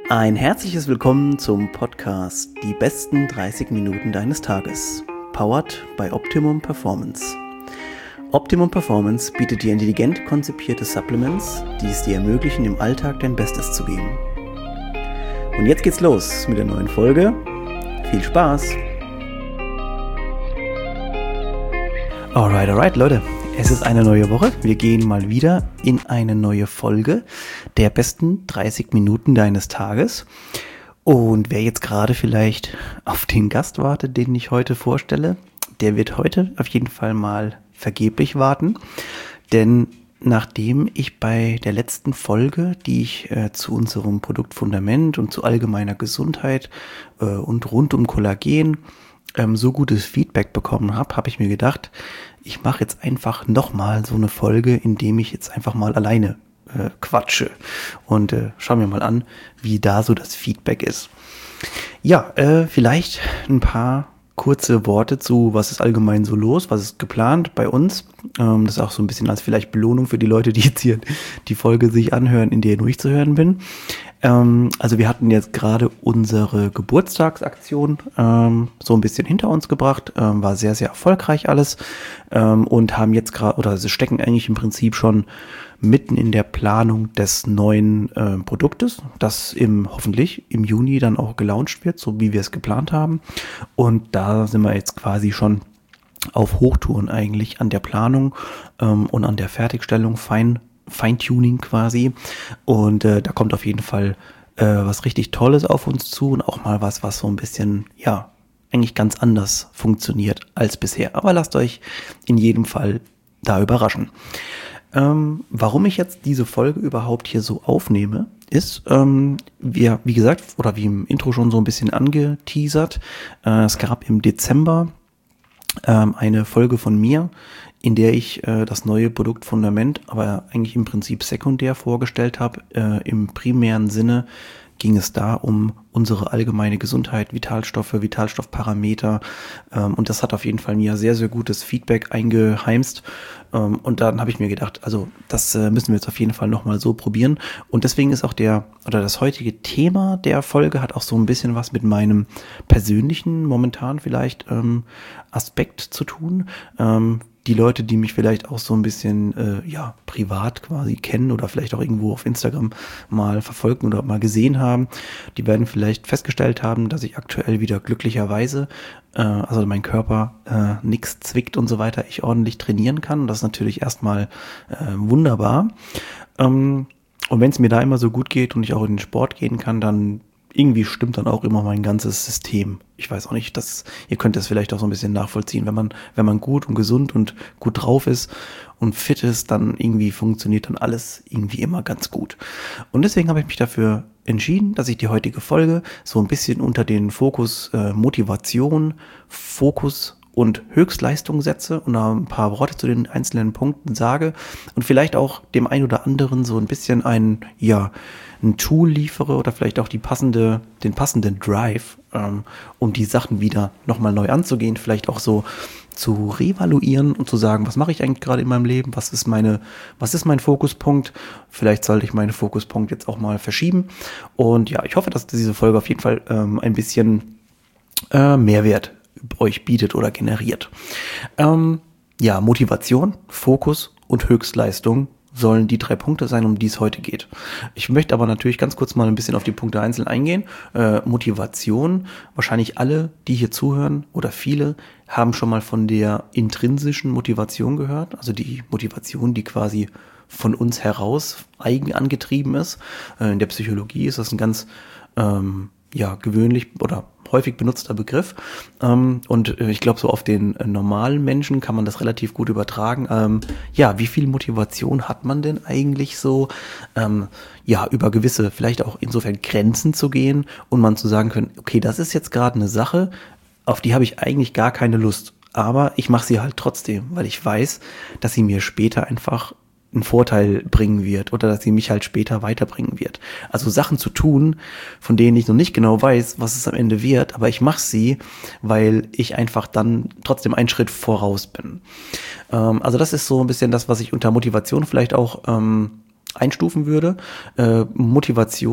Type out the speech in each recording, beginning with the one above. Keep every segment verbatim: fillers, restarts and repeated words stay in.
Ein herzliches Willkommen zum Podcast Die besten dreißig Minuten deines Tages, powered by Optimum Performance. Optimum Performance bietet dir intelligent konzipierte Supplements, die es dir ermöglichen, im Alltag dein Bestes zu geben. Und jetzt geht's los mit der neuen Folge. Viel Spaß! Alright, alright, Leute. Es ist eine neue Woche. Wir gehen mal wieder in eine neue Folge der besten dreißig Minuten deines Tages. Und wer jetzt gerade vielleicht auf den Gast wartet, den ich heute vorstelle, der wird heute auf jeden Fall mal vergeblich warten. Denn nachdem ich bei der letzten Folge, die ich äh, zu unserem Produktfundament und zu allgemeiner Gesundheit äh, und rund um Kollagen ähm, so gutes Feedback bekommen habe, habe ich mir gedacht, ich mache jetzt einfach nochmal so eine Folge, in dem ich jetzt einfach mal alleine äh, quatsche. Und äh, schauen wir mal an, wie da so das Feedback ist. Ja, äh, vielleicht ein paar kurze Worte zu, was ist allgemein so los, was ist geplant bei uns. Ähm, das ist auch so ein bisschen als vielleicht Belohnung für die Leute, die jetzt hier die Folge sich anhören, in der ich zu hören bin. Ähm, also wir hatten jetzt gerade unsere Geburtstagsaktion ähm, so ein bisschen hinter uns gebracht, ähm, war sehr, sehr erfolgreich alles ähm, und haben jetzt gerade, oder sie stecken eigentlich im Prinzip schon mitten in der Planung des neuen äh, Produktes, das im hoffentlich im Juni dann auch gelauncht wird, so wie wir es geplant haben. Und da sind wir jetzt quasi schon auf Hochtouren eigentlich an der Planung ähm, und an der Fertigstellung, fein Feintuning quasi. Und äh, da kommt auf jeden Fall äh, was richtig Tolles auf uns zu und auch mal was, was so ein bisschen, ja, eigentlich ganz anders funktioniert als bisher. Aber lasst euch in jedem Fall da überraschen. Ähm, warum ich jetzt diese Folge überhaupt hier so aufnehme, ist, ähm, wir, wie gesagt, oder wie im Intro schon so ein bisschen angeteasert, äh, es gab im Dezember ähm, eine Folge von mir, in der ich äh, das neue Produktfundament, aber eigentlich im Prinzip sekundär vorgestellt habe. Äh, im primären Sinne ging es da um unsere allgemeine Gesundheit, Vitalstoffe, Vitalstoffparameter, ähm, und das hat auf jeden Fall mir sehr, sehr gutes Feedback eingeheimst, ähm, und dann habe ich mir gedacht, also das äh, müssen wir jetzt auf jeden Fall nochmal so probieren und deswegen ist auch der, oder das heutige Thema der Folge hat auch so ein bisschen was mit meinem persönlichen, momentan vielleicht ähm, Aspekt zu tun. ähm, Die Leute, die mich vielleicht auch so ein bisschen äh, ja privat quasi kennen oder vielleicht auch irgendwo auf Instagram mal verfolgen oder mal gesehen haben, die werden vielleicht festgestellt haben, dass ich aktuell wieder glücklicherweise, äh, also mein Körper äh, nix zwickt und so weiter, ich ordentlich trainieren kann. Und das ist natürlich erstmal äh, wunderbar. Ähm, und wenn es mir da immer so gut geht und ich auch in den Sport gehen kann, dann irgendwie stimmt dann auch immer mein ganzes System. Ich weiß auch nicht, dass ihr könnt das vielleicht auch so ein bisschen nachvollziehen. Wenn man, wenn man gut und gesund und gut drauf ist und fit ist, dann irgendwie funktioniert dann alles irgendwie immer ganz gut. Und deswegen habe ich mich dafür entschieden, dass ich die heutige Folge so ein bisschen unter den Fokus äh, Motivation, Fokus und Höchstleistung setze und da ein paar Worte zu den einzelnen Punkten sage und vielleicht auch dem einen oder anderen so ein bisschen ein, ja, ein Tool liefere oder vielleicht auch die passende, den passenden Drive, ähm, um die Sachen wieder nochmal neu anzugehen, vielleicht auch so zu revaluieren und zu sagen, was mache ich eigentlich gerade in meinem Leben, was ist meine, was ist mein Fokuspunkt, vielleicht sollte ich meinen Fokuspunkt jetzt auch mal verschieben und ja, ich hoffe, dass diese Folge auf jeden Fall ähm, ein bisschen äh, Mehrwert euch bietet oder generiert. Ähm, ja, Motivation, Fokus und Höchstleistung sollen die drei Punkte sein, um die es heute geht. Ich möchte aber natürlich ganz kurz mal ein bisschen auf die Punkte einzeln eingehen. Äh, Motivation, wahrscheinlich alle, die hier zuhören oder viele, haben schon mal von der intrinsischen Motivation gehört, also die Motivation, die quasi von uns heraus eigen angetrieben ist. Äh, in der Psychologie ist das ein ganz ähm, ja gewöhnlich oder häufig benutzter Begriff, ähm, und äh, ich glaube, so auf den äh, normalen Menschen kann man das relativ gut übertragen. Ähm, ja, wie viel Motivation hat man denn eigentlich so, ähm, ja, über gewisse, vielleicht auch insofern Grenzen zu gehen und man zu sagen können, okay, das ist jetzt gerade eine Sache, auf die habe ich eigentlich gar keine Lust, aber ich mache sie halt trotzdem, weil ich weiß, dass sie mir später einfach einen Vorteil bringen wird oder dass sie mich halt später weiterbringen wird. Also Sachen zu tun, von denen ich noch nicht genau weiß, was es am Ende wird, aber ich mache sie, weil ich einfach dann trotzdem einen Schritt voraus bin. Ähm, also das ist so ein bisschen das, was ich unter Motivation vielleicht auch ähm, einstufen würde. Äh, Motivation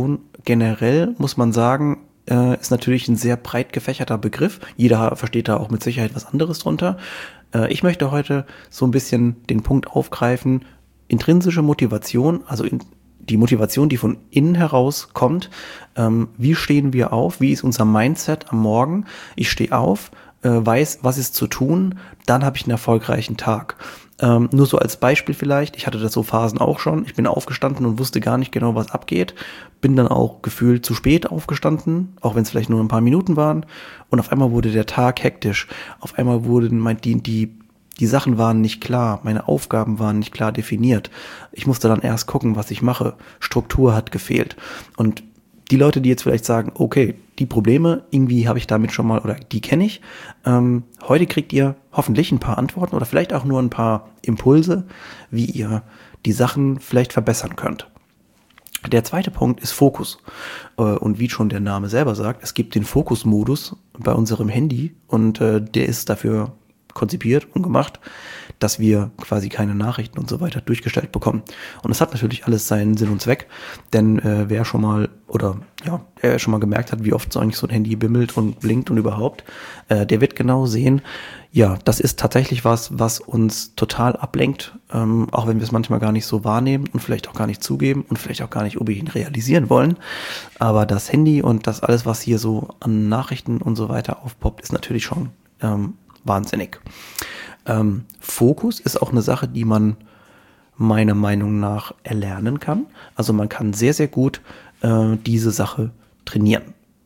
generell muss man sagen, äh, ist natürlich ein sehr breit gefächerter Begriff. Jeder versteht da auch mit Sicherheit was anderes drunter. Äh, ich möchte heute so ein bisschen den Punkt aufgreifen, intrinsische Motivation, also in, die Motivation, die von innen heraus kommt. Ähm, wie stehen wir auf? Wie ist unser Mindset am Morgen? Ich stehe auf, äh, weiß, was ist zu tun, dann habe ich einen erfolgreichen Tag. Ähm, nur so als Beispiel vielleicht, ich hatte das so Phasen auch schon, ich bin aufgestanden und wusste gar nicht genau, was abgeht, bin dann auch gefühlt zu spät aufgestanden, auch wenn es vielleicht nur ein paar Minuten waren, und auf einmal wurde der Tag hektisch, auf einmal wurden mein, die, die, die Sachen waren nicht klar, meine Aufgaben waren nicht klar definiert, ich musste dann erst gucken, was ich mache, Struktur hat gefehlt, und die Leute, die jetzt vielleicht sagen, okay, die Probleme, irgendwie habe ich damit schon mal, oder die kenne ich. Ähm, heute kriegt ihr hoffentlich ein paar Antworten oder vielleicht auch nur ein paar Impulse, wie ihr die Sachen vielleicht verbessern könnt. Der zweite Punkt ist Fokus. Äh, und wie schon der Name selber sagt, es gibt den Fokusmodus bei unserem Handy und äh, der ist dafür konzipiert und gemacht, dass wir quasi keine Nachrichten und so weiter durchgestellt bekommen. Und das hat natürlich alles seinen Sinn und Zweck, denn äh, wer schon mal oder ja, wer schon mal gemerkt hat, wie oft so eigentlich so ein Handy bimmelt und blinkt und überhaupt, äh, der wird genau sehen, ja, das ist tatsächlich was, was uns total ablenkt, ähm, auch wenn wir es manchmal gar nicht so wahrnehmen und vielleicht auch gar nicht zugeben und vielleicht auch gar nicht unbedingt realisieren wollen. Aber das Handy und das alles, was hier so an Nachrichten und so weiter aufpoppt, ist natürlich schon ähm, wahnsinnig. Ähm, Fokus ist auch eine Sache, die man meiner Meinung nach erlernen kann. Also man kann sehr, sehr gut äh, diese Sache trainieren.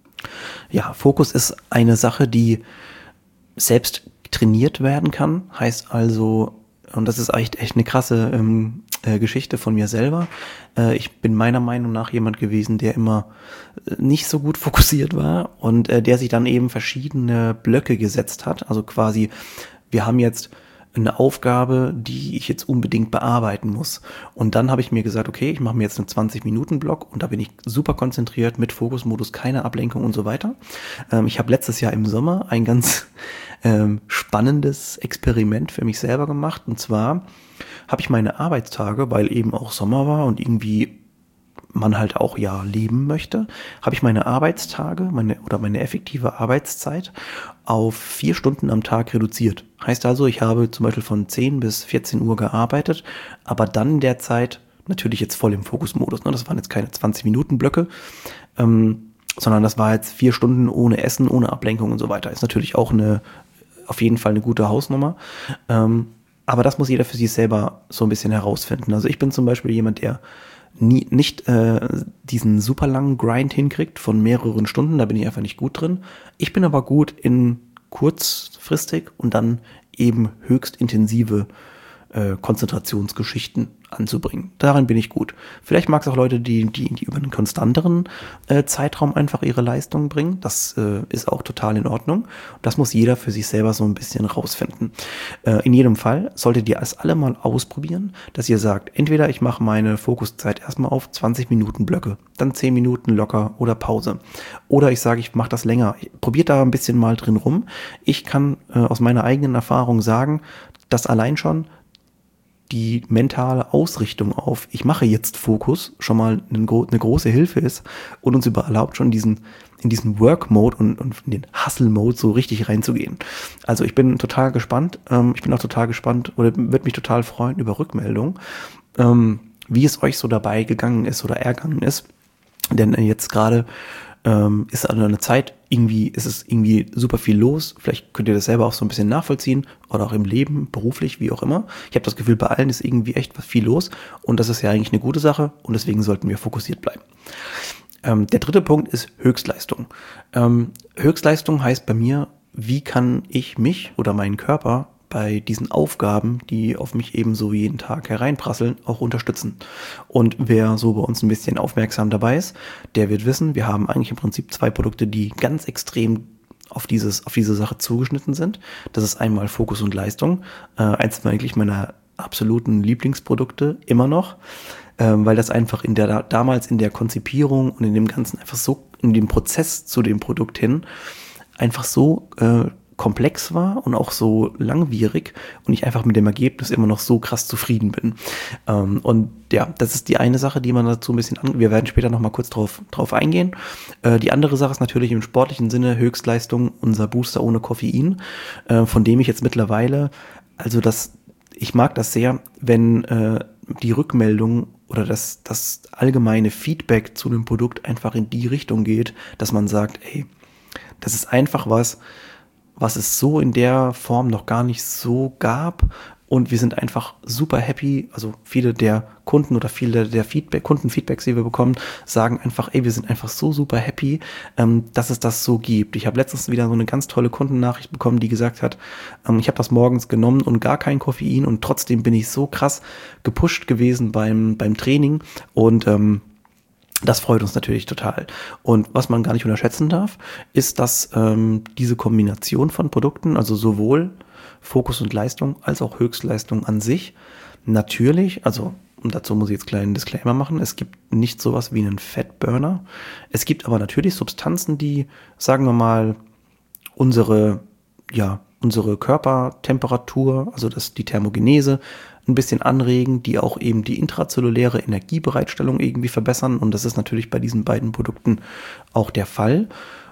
Ja, Fokus ist eine Sache, die selbst trainiert werden kann. Heißt also, und das ist echt, echt eine krasse ähm, äh, Geschichte von mir selber. Äh, ich bin meiner Meinung nach jemand gewesen, der immer äh, nicht so gut fokussiert war und äh, der sich dann eben verschiedene Blöcke gesetzt hat. Also quasi, wir haben jetzt eine Aufgabe, die ich jetzt unbedingt bearbeiten muss. Und dann habe ich mir gesagt, okay, ich mache mir jetzt einen zwanzig-Minuten-Block und da bin ich super konzentriert mit Fokusmodus, keine Ablenkung und so weiter. Ähm, ich habe letztes Jahr im Sommer ein ganz ähm, spannendes Experiment für mich selber gemacht. Und zwar habe ich meine Arbeitstage, weil eben auch Sommer war und irgendwie man halt auch ja leben möchte, habe ich meine Arbeitstage, meine oder meine effektive Arbeitszeit auf vier Stunden am Tag reduziert. Heißt also, ich habe zum Beispiel von zehn bis vierzehn Uhr gearbeitet, aber dann in der Zeit natürlich jetzt voll im Fokusmodus. Ne? Das waren jetzt keine zwanzig-Minuten-Blöcke, ähm, sondern das war jetzt vier Stunden ohne Essen, ohne Ablenkung und so weiter. Ist natürlich auch eine auf jeden Fall eine gute Hausnummer. Ähm, aber das muss jeder für sich selber so ein bisschen herausfinden. Also ich bin zum Beispiel jemand, der nie, nicht äh, diesen super langen Grind hinkriegt von mehreren Stunden, da bin ich einfach nicht gut drin. Ich bin aber gut in kurzfristig und dann eben höchst intensive äh, Konzentrationsgeschichten anzubringen. Darin bin ich gut. Vielleicht mag es auch Leute, die, die, die über einen konstanteren äh, Zeitraum einfach ihre Leistung bringen. Das äh, ist auch total in Ordnung. Das muss jeder für sich selber so ein bisschen rausfinden. Äh, in jedem Fall solltet ihr es alle mal ausprobieren, dass ihr sagt, entweder ich mache meine Fokuszeit erstmal auf zwanzig Minuten Blöcke, dann zehn Minuten locker oder Pause. Oder ich sage, ich mache das länger. Probiert da ein bisschen mal drin rum. Ich kann äh, aus meiner eigenen Erfahrung sagen, dass allein schon die mentale Ausrichtung auf, ich mache jetzt Fokus, schon mal eine, eine große Hilfe ist und uns über erlaubt, schon diesen, in diesen Work-Mode und, und in den Hustle-Mode so richtig reinzugehen. Also ich bin total gespannt, ähm, ich bin auch total gespannt oder würde mich total freuen über Rückmeldungen, ähm, wie es euch so dabei gegangen ist oder ergangen ist. Denn jetzt gerade ähm, ist also eine Zeit, irgendwie ist es irgendwie super viel los. Vielleicht könnt ihr das selber auch so ein bisschen nachvollziehen oder auch im Leben, beruflich, wie auch immer. Ich habe das Gefühl, bei allen ist irgendwie echt was viel los und das ist ja eigentlich eine gute Sache und deswegen sollten wir fokussiert bleiben. Ähm, der dritte Punkt ist Höchstleistung. Ähm, Höchstleistung heißt bei mir, wie kann ich mich oder meinen Körper bei diesen Aufgaben, die auf mich eben so jeden Tag hereinprasseln, auch unterstützen. Und wer so bei uns ein bisschen aufmerksam dabei ist, der wird wissen, wir haben eigentlich im Prinzip zwei Produkte, die ganz extrem auf dieses, auf diese Sache zugeschnitten sind. Das ist einmal Fokus und Leistung. Äh, eins eigentlich meiner absoluten Lieblingsprodukte immer noch, äh, weil das einfach in der, damals in der Konzipierung und in dem Ganzen einfach so, in dem Prozess zu dem Produkt hin, einfach so, äh, komplex war und auch so langwierig und ich einfach mit dem Ergebnis immer noch so krass zufrieden bin. Ähm, und ja, das ist die eine Sache, die man dazu ein bisschen an, wir werden später nochmal kurz drauf, drauf eingehen. Äh, die andere Sache ist natürlich im sportlichen Sinne Höchstleistung, unser Booster ohne Koffein, äh, von dem ich jetzt mittlerweile, also das, ich mag das sehr, wenn äh, die Rückmeldung oder das, das allgemeine Feedback zu einem Produkt einfach in die Richtung geht, dass man sagt, ey, das ist einfach was, was es so in der Form noch gar nicht so gab und wir sind einfach super happy, also viele der Kunden oder viele der Feedback, Kundenfeedbacks, die wir bekommen, sagen einfach, ey, wir sind einfach so super happy, ähm, dass es das so gibt. Ich habe letztens wieder so eine ganz tolle Kundennachricht bekommen, die gesagt hat, ähm, ich habe das morgens genommen und gar kein Koffein und trotzdem bin ich so krass gepusht gewesen beim, beim Training und ähm, das freut uns natürlich total. Und was man gar nicht unterschätzen darf, ist, dass ähm, diese Kombination von Produkten, also sowohl Fokus und Leistung als auch Höchstleistung an sich, natürlich, also und dazu muss ich jetzt einen kleinen Disclaimer machen, es gibt nicht sowas wie einen Fettburner. Es gibt aber natürlich Substanzen, die, sagen wir mal, unsere, ja, unsere Körpertemperatur, also das, die Thermogenese, ein bisschen anregen, die auch eben die intrazelluläre Energiebereitstellung irgendwie verbessern. Und das ist natürlich bei diesen beiden Produkten auch der Fall.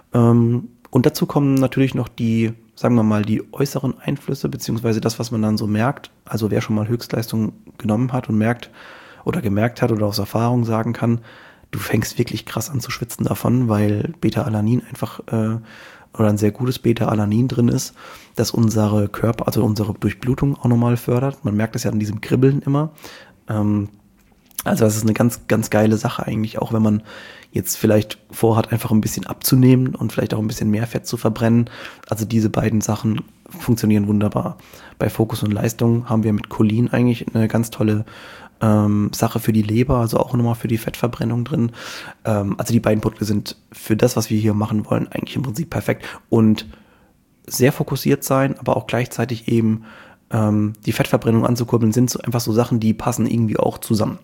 Und dazu kommen natürlich noch die, sagen wir mal, die äußeren Einflüsse, beziehungsweise das, was man dann so merkt. Also wer schon mal Höchstleistung genommen hat und merkt oder gemerkt hat oder aus Erfahrung sagen kann, du fängst wirklich krass an zu schwitzen davon, weil Beta-Alanin einfach äh, oder ein sehr gutes Beta-Alanin drin ist, das unsere Körper, also unsere Durchblutung auch nochmal fördert. Man merkt das ja an diesem Kribbeln immer. Ähm, also das ist eine ganz, ganz geile Sache eigentlich, auch wenn man jetzt vielleicht vorhat, einfach ein bisschen abzunehmen und vielleicht auch ein bisschen mehr Fett zu verbrennen. Also diese beiden Sachen funktionieren wunderbar. Bei Fokus und Leistung haben wir mit Cholin eigentlich eine ganz tolle ähm, Sache für die Leber, also auch nochmal für die Fettverbrennung drin. Ähm, also die beiden Produkte sind für das, was wir hier machen wollen, eigentlich im Prinzip perfekt und sehr fokussiert sein, aber auch gleichzeitig eben ähm, die Fettverbrennung anzukurbeln, sind so einfach so Sachen, die passen irgendwie auch zusammen.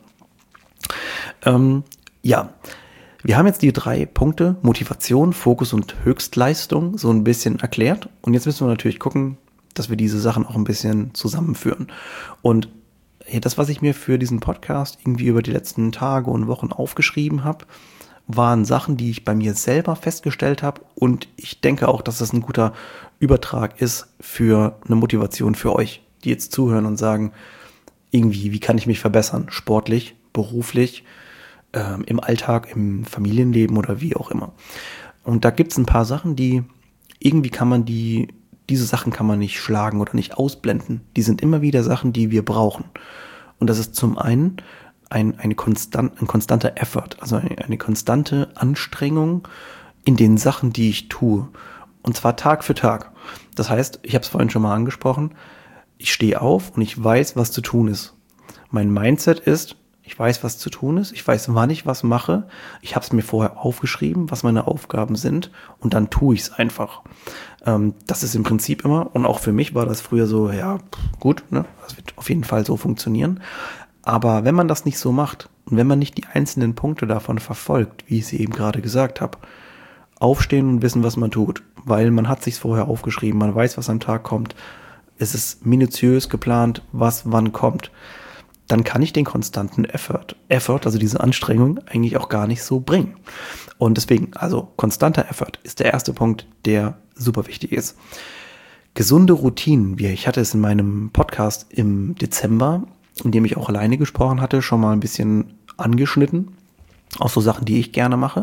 Ähm, ja, wir haben jetzt die drei Punkte, Motivation, Fokus und Höchstleistung, so ein bisschen erklärt. Und jetzt müssen wir natürlich gucken, dass wir diese Sachen auch ein bisschen zusammenführen. Und das, was ich mir für diesen Podcast irgendwie über die letzten Tage und Wochen aufgeschrieben habe, waren Sachen, die ich bei mir selber festgestellt habe. Und ich denke auch, dass das ein guter Übertrag ist für eine Motivation für euch, die jetzt zuhören und sagen, irgendwie, wie kann ich mich verbessern? Sportlich, beruflich, ähm, im Alltag, im Familienleben oder wie auch immer. Und da gibt es ein paar Sachen, die irgendwie kann man die, diese Sachen kann man nicht schlagen oder nicht ausblenden. Die sind immer wieder Sachen, die wir brauchen. Und das ist zum einen ein, eine konstant, ein konstanter Effort, also eine, eine konstante Anstrengung in den Sachen, die ich tue. Und zwar Tag für Tag. Das heißt, ich habe es vorhin schon mal angesprochen, ich stehe auf und ich weiß, was zu tun ist. Mein Mindset ist, ich weiß, was zu tun ist, ich weiß, wann ich was mache, ich habe es mir vorher aufgeschrieben, was meine Aufgaben sind und dann tue ich es einfach. Ähm, das ist im Prinzip immer, und auch für mich war das früher so, ja, gut, ne, das wird auf jeden Fall so funktionieren. Aber wenn man das nicht so macht und wenn man nicht die einzelnen Punkte davon verfolgt, wie ich sie eben gerade gesagt habe, aufstehen und wissen, was man tut, weil man hat sich's vorher aufgeschrieben, man weiß, was am Tag kommt, es ist minutiös geplant, was wann kommt, dann kann ich den konstanten Effort, Effort, also diese Anstrengung, eigentlich auch gar nicht so bringen. Und deswegen, also konstanter Effort ist der erste Punkt, der super wichtig ist. Gesunde Routinen, wie ich hatte es in meinem Podcast im Dezember, in dem ich auch alleine gesprochen hatte, schon mal ein bisschen angeschnitten. Auch so Sachen, die ich gerne mache.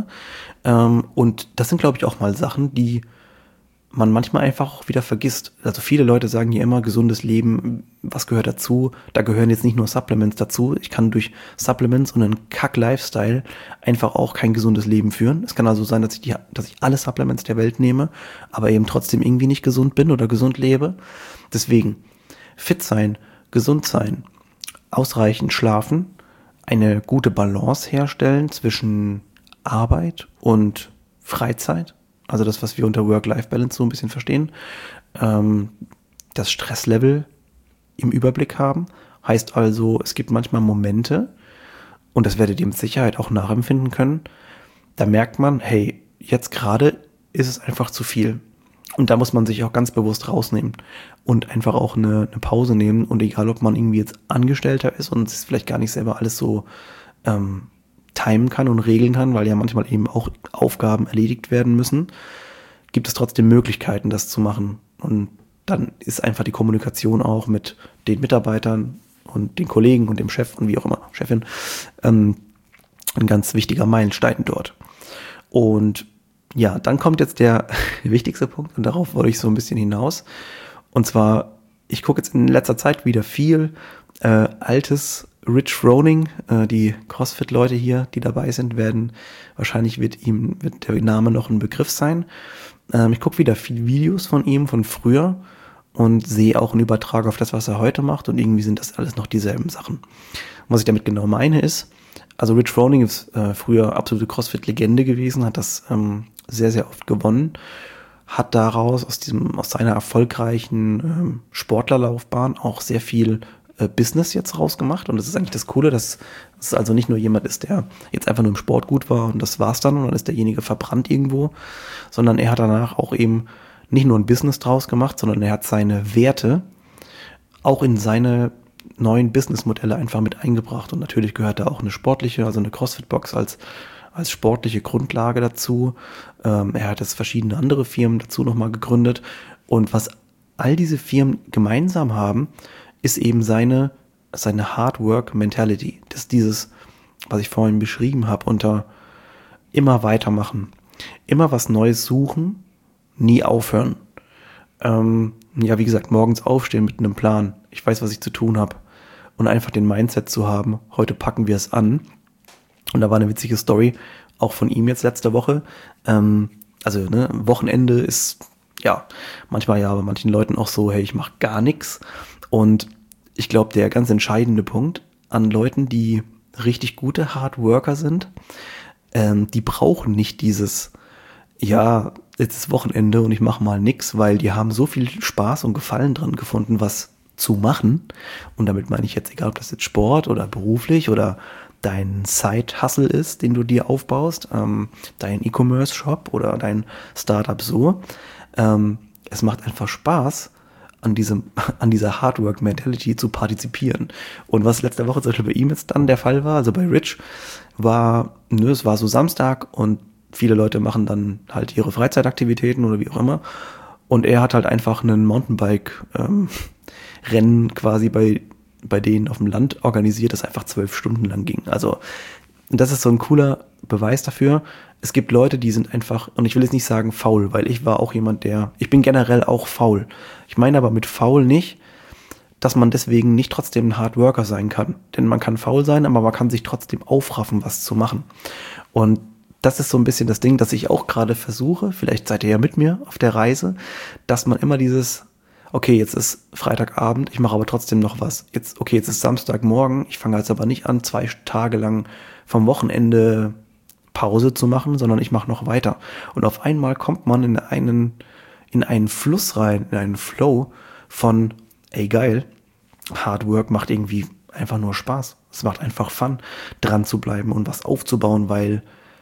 Und das sind, glaube ich, auch mal Sachen, die man manchmal einfach auch wieder vergisst. Also viele Leute sagen hier immer, gesundes Leben, was gehört dazu? Da gehören jetzt nicht nur Supplements dazu. Ich kann durch Supplements und einen Kack-Lifestyle einfach auch kein gesundes Leben führen. Es kann also sein, dass ich, die, dass ich alle Supplements der Welt nehme, aber eben trotzdem irgendwie nicht gesund bin oder gesund lebe. Deswegen fit sein, gesund sein, ausreichend schlafen, eine gute Balance herstellen zwischen Arbeit und Freizeit. Also das, was wir unter Work-Life-Balance so ein bisschen verstehen, ähm, das Stresslevel im Überblick haben. Heißt also, es gibt manchmal Momente, und das werdet ihr mit Sicherheit auch nachempfinden können, da merkt man, hey, jetzt gerade ist es einfach zu viel. Und da muss man sich auch ganz bewusst rausnehmen und einfach auch eine, eine Pause nehmen. Und egal, ob man irgendwie jetzt Angestellter ist und es vielleicht gar nicht selber alles so ähm, timen kann und regeln kann, weil ja manchmal eben auch Aufgaben erledigt werden müssen, gibt es trotzdem Möglichkeiten, das zu machen. Und dann ist einfach die Kommunikation auch mit den Mitarbeitern und den Kollegen und dem Chef und wie auch immer, Chefin, ähm, ein ganz wichtiger Meilenstein dort. Und ja, dann kommt jetzt der wichtigste Punkt und darauf wollte ich so ein bisschen hinaus. Und zwar, ich gucke jetzt in letzter Zeit wieder viel äh, altes Rich Froning. Äh, die CrossFit-Leute hier, die dabei sind, werden, wahrscheinlich wird ihm wird der Name noch ein Begriff sein. Ähm, ich gucke wieder viele Videos von ihm von früher und sehe auch einen Übertrag auf das, was er heute macht. Und irgendwie sind das alles noch dieselben Sachen. Was ich damit genau meine ist, also Rich Froning ist äh, früher absolute CrossFit-Legende gewesen, hat das ähm, sehr, sehr oft gewonnen, hat daraus aus diesem, aus seiner erfolgreichen ähm, Sportlerlaufbahn auch sehr viel äh, Business jetzt rausgemacht. Und das ist eigentlich das Coole, dass es also nicht nur jemand ist, der jetzt einfach nur im Sport gut war und das war's dann und dann ist derjenige verbrannt irgendwo, sondern er hat danach auch eben nicht nur ein Business draus gemacht, sondern er hat seine Werte auch in seine neuen Businessmodelle einfach mit eingebracht. Und natürlich gehört da auch eine sportliche, also eine CrossFit-Box als als sportliche Grundlage dazu. Ähm, er hat jetzt verschiedene andere Firmen dazu nochmal gegründet. Und was all diese Firmen gemeinsam haben, ist eben seine, seine Hard Work Mentality. Das ist dieses, was ich vorhin beschrieben habe, unter immer weitermachen, immer was Neues suchen, nie aufhören. Ähm, ja, wie gesagt, morgens aufstehen mit einem Plan. Ich weiß, was ich zu tun habe. Und einfach den Mindset zu haben, heute packen wir es an. Und da war eine witzige Story, auch von ihm jetzt letzte Woche. Ähm, also ne, Wochenende ist, ja, manchmal ja bei manchen Leuten auch so, hey, ich mache gar nichts. Und ich glaube, der ganz entscheidende Punkt an Leuten, die richtig gute Hardworker sind, ähm, die brauchen nicht dieses, ja, jetzt ist Wochenende und ich mache mal nix, weil die haben so viel Spaß und Gefallen dran gefunden, was zu machen. Und damit meine ich jetzt, egal ob das jetzt Sport oder beruflich oder dein Side-Hustle ist, den du dir aufbaust, ähm, dein E-Commerce-Shop oder dein Startup so. Ähm, es macht einfach Spaß, an diesem, an dieser Hardwork-Mentality zu partizipieren. Und was letzte Woche zum Beispiel bei ihm jetzt dann der Fall war, also bei Rich, war, nö, es war so Samstag und viele Leute machen dann halt ihre Freizeitaktivitäten oder wie auch immer. Und er hat halt einfach einen Mountainbike-Rennen ähm, quasi bei bei denen auf dem Land organisiert, das einfach zwölf Stunden lang ging. Also das ist so ein cooler Beweis dafür. Es gibt Leute, die sind einfach, und ich will jetzt nicht sagen faul, weil ich war auch jemand, der, ich bin generell auch faul. Ich meine aber mit faul nicht, dass man deswegen nicht trotzdem ein Hardworker sein kann. Denn man kann faul sein, aber man kann sich trotzdem aufraffen, was zu machen. Und das ist so ein bisschen das Ding, das ich auch gerade versuche, vielleicht seid ihr ja mit mir auf der Reise, dass man immer dieses, okay, jetzt ist Freitagabend, ich mache aber trotzdem noch was. Jetzt, okay, jetzt ist Samstagmorgen, ich fange jetzt aber nicht an, zwei Tage lang vom Wochenende Pause zu machen, sondern ich mache noch weiter. Und auf einmal kommt man in einen, in einen Fluss rein, in einen Flow von, ey geil, Hard Work macht irgendwie einfach nur Spaß. Es macht einfach Fun, dran zu bleiben und was aufzubauen, weil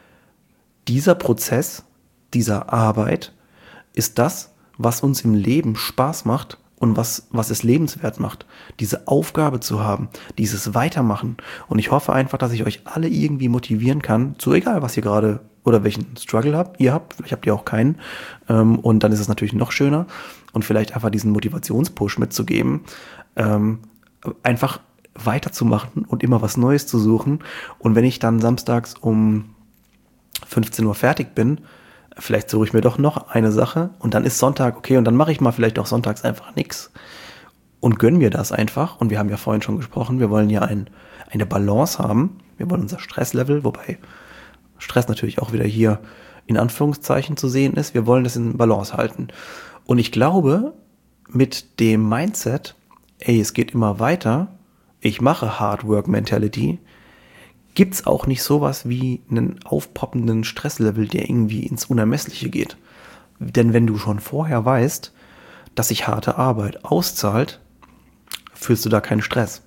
dieser Prozess, dieser Arbeit ist das, was uns im Leben Spaß macht und was, was es lebenswert macht, diese Aufgabe zu haben, dieses Weitermachen. Und ich hoffe einfach, dass ich euch alle irgendwie motivieren kann, so egal, was ihr gerade oder welchen Struggle habt, ihr habt, vielleicht habt ihr auch keinen. Ähm, und dann ist es natürlich noch schöner und vielleicht einfach diesen Motivationspush mitzugeben, ähm, einfach weiterzumachen und immer was Neues zu suchen. Und wenn ich dann samstags um fünfzehn Uhr fertig bin, vielleicht suche ich mir doch noch eine Sache und dann ist Sonntag, okay, und dann mache ich mal vielleicht auch sonntags einfach nichts und gönn mir das einfach. Und wir haben ja vorhin schon gesprochen, wir wollen ja ein, eine Balance haben. Wir wollen unser Stresslevel, wobei Stress natürlich auch wieder hier in Anführungszeichen zu sehen ist. Wir wollen das in Balance halten. Und ich glaube, mit dem Mindset, ey, es geht immer weiter, ich mache Hard Work Mentality, gibt's auch nicht sowas wie einen aufpoppenden Stresslevel, der irgendwie ins Unermessliche geht. Denn wenn du schon vorher weißt, dass sich harte Arbeit auszahlt, fühlst du da keinen Stress.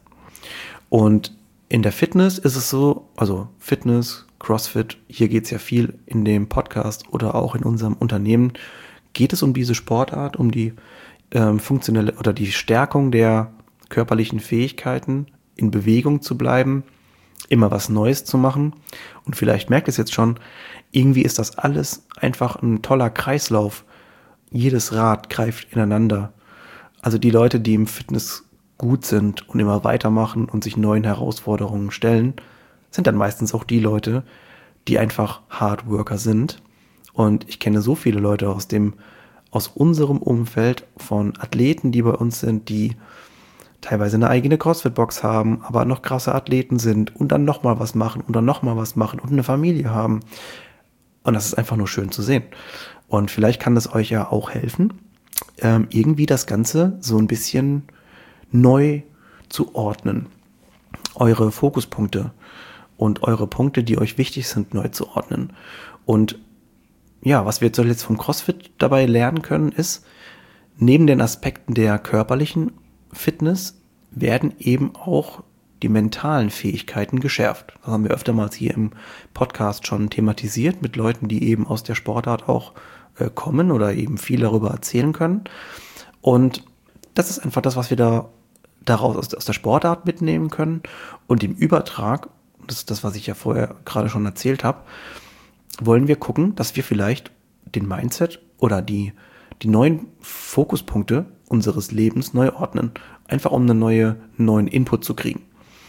Und in der Fitness ist es so, also Fitness, CrossFit, hier geht's ja viel in dem Podcast oder auch in unserem Unternehmen, geht es um diese Sportart, um die ähm, funktionelle oder die Stärkung der körperlichen Fähigkeiten, in Bewegung zu bleiben, immer was Neues zu machen. Und vielleicht merkt es jetzt schon, irgendwie ist das alles einfach ein toller Kreislauf. Jedes Rad greift ineinander. Also die Leute, die im Fitness gut sind und immer weitermachen und sich neuen Herausforderungen stellen, sind dann meistens auch die Leute, die einfach Hardworker sind. Und ich kenne so viele Leute aus dem, aus unserem Umfeld von Athleten, die bei uns sind, die teilweise eine eigene CrossFit-Box haben, aber noch krasse Athleten sind und dann nochmal was machen und dann nochmal was machen und eine Familie haben. Und das ist einfach nur schön zu sehen. Und vielleicht kann das euch ja auch helfen, ähm, irgendwie das Ganze so ein bisschen neu zu ordnen. Eure Fokuspunkte und eure Punkte, die euch wichtig sind, neu zu ordnen. Und ja, was wir jetzt vom CrossFit dabei lernen können, ist, neben den Aspekten der körperlichen Fitness werden eben auch die mentalen Fähigkeiten geschärft. Das haben wir öftermals hier im Podcast schon thematisiert mit Leuten, die eben aus der Sportart auch äh, kommen oder eben viel darüber erzählen können. Und das ist einfach das, was wir da daraus aus, aus der Sportart mitnehmen können. Und im Übertrag, das ist das, was ich ja vorher gerade schon erzählt habe, wollen wir gucken, dass wir vielleicht den Mindset oder die, die neuen Fokuspunkte unseres Lebens neu ordnen. Einfach um einen neue, neuen Input zu kriegen.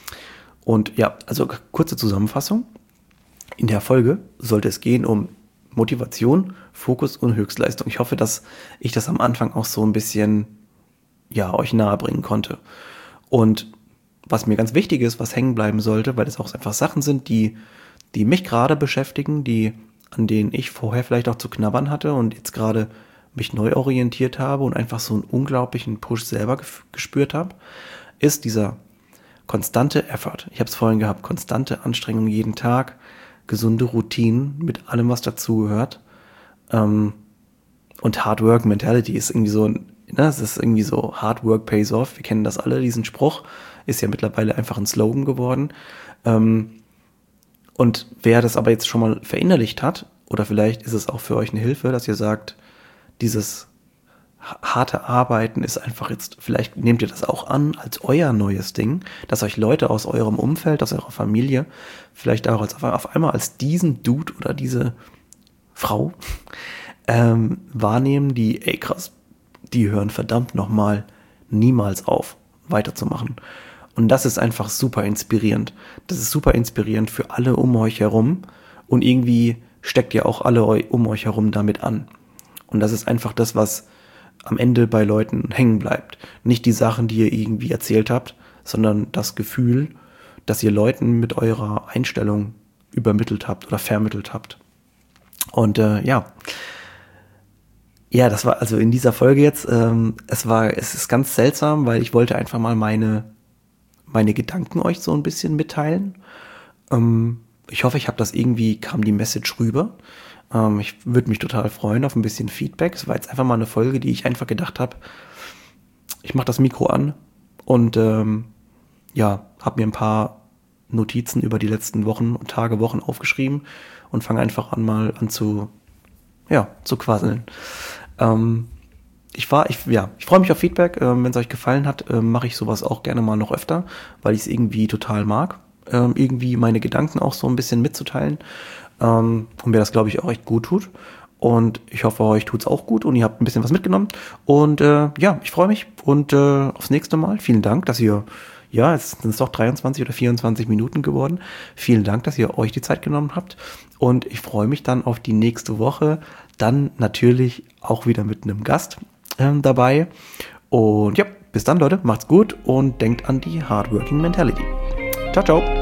Und ja, also kurze Zusammenfassung. In der Folge sollte es gehen um Motivation, Fokus und Höchstleistung. Ich hoffe, dass ich das am Anfang auch so ein bisschen, ja, euch nahe bringen konnte. Und was mir ganz wichtig ist, was hängen bleiben sollte, weil es auch einfach Sachen sind, die, die mich gerade beschäftigen, die, an denen ich vorher vielleicht auch zu knabbern hatte und jetzt gerade mich neu orientiert habe und einfach so einen unglaublichen Push selber gef- gespürt habe, ist dieser konstante Effort. Ich habe es vorhin gehabt, konstante Anstrengung jeden Tag, gesunde Routinen mit allem, was dazugehört. Ähm, und Hard Work Mentality ist irgendwie so, ne, es ist irgendwie so, Hard Work pays off. Wir kennen das alle, diesen Spruch. Ist ja mittlerweile einfach ein Slogan geworden. Ähm, und wer das aber jetzt schon mal verinnerlicht hat, oder vielleicht ist es auch für euch eine Hilfe, dass ihr sagt, dieses harte Arbeiten ist einfach jetzt, vielleicht nehmt ihr das auch an als euer neues Ding, dass euch Leute aus eurem Umfeld, aus eurer Familie, vielleicht auch als, auf einmal als diesen Dude oder diese Frau ähm, wahrnehmen, die, ey krass, die hören verdammt nochmal niemals auf, weiterzumachen. Und das ist einfach super inspirierend. Das ist super inspirierend für alle um euch herum und irgendwie steckt ihr auch alle um euch herum damit an. Und das ist einfach das, was am Ende bei Leuten hängen bleibt. Nicht die Sachen, die ihr irgendwie erzählt habt, sondern das Gefühl, dass ihr Leuten mit eurer Einstellung übermittelt habt oder vermittelt habt. Und äh, ja, ja, das war also in dieser Folge jetzt, ähm, es war, es ist ganz seltsam, weil ich wollte einfach mal meine, meine Gedanken euch so ein bisschen mitteilen. Ähm, ich hoffe, ich habe das irgendwie, kam die Message rüber. Ähm, ich würde mich total freuen auf ein bisschen Feedback. Es war jetzt einfach mal eine Folge, die ich einfach gedacht habe, ich mache das Mikro an und ähm, ja, habe mir ein paar Notizen über die letzten Wochen und Tage, Wochen aufgeschrieben und fange einfach an mal an zu, ja, zu quasseln. Ähm, ich war, ich, ja, ich freue mich auf Feedback. Ähm, wenn es euch gefallen hat, ähm, mache ich sowas auch gerne mal noch öfter, weil ich es irgendwie total mag, ähm, irgendwie meine Gedanken auch so ein bisschen mitzuteilen. Um, und mir das, glaube ich, auch echt gut tut. Und ich hoffe, euch tut's auch gut und ihr habt ein bisschen was mitgenommen. Und äh, ja, ich freue mich und äh, aufs nächste Mal. Vielen Dank, dass ihr, ja, es sind es doch dreiundzwanzig oder vierundzwanzig Minuten geworden. Vielen Dank, dass ihr euch die Zeit genommen habt. Und ich freue mich dann auf die nächste Woche. Dann natürlich auch wieder mit einem Gast ähm, dabei. Und ja, bis dann, Leute. Macht's gut und denkt an die Hardworking Mentality. Ciao, ciao.